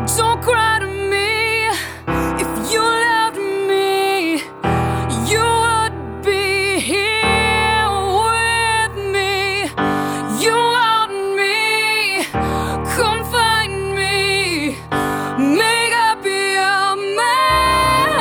Don't cry to me. If you loved me, you would be here with me. You want me, come find me, make up your mind.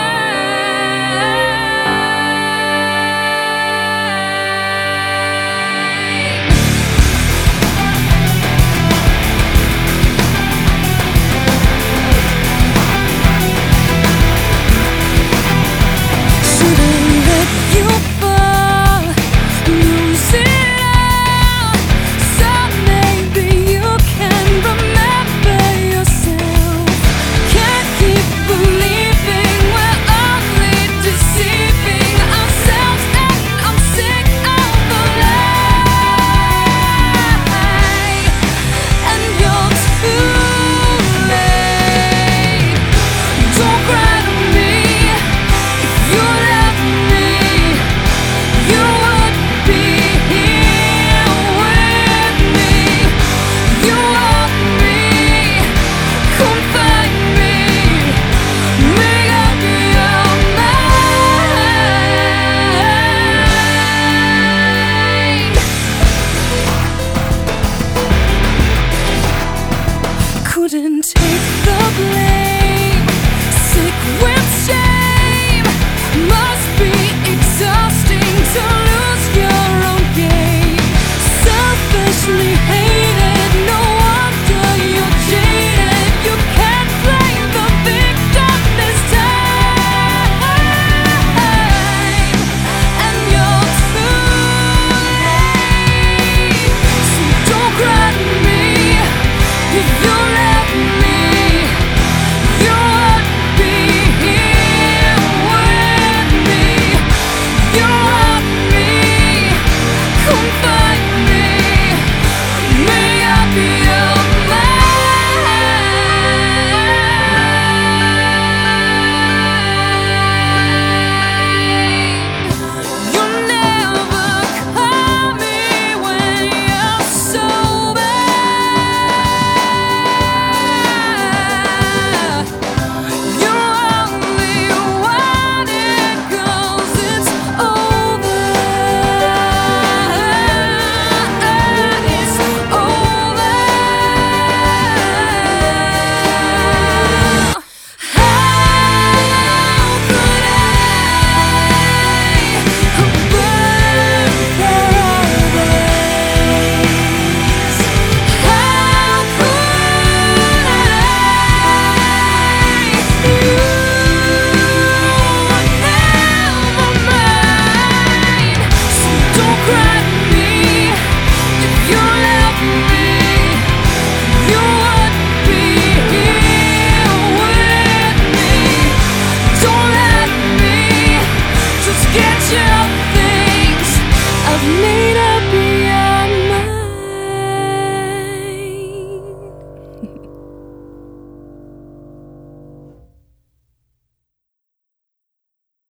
Shouldn't let you fall, lose it all. So maybe you can remember yourself. Can't keep believing we're only deceiving ourselves, and I'm sick of the lie. And you're too late. Don't cry to me. If you love me, you would be here with me. You want me, come find me, make up your mind. Couldn't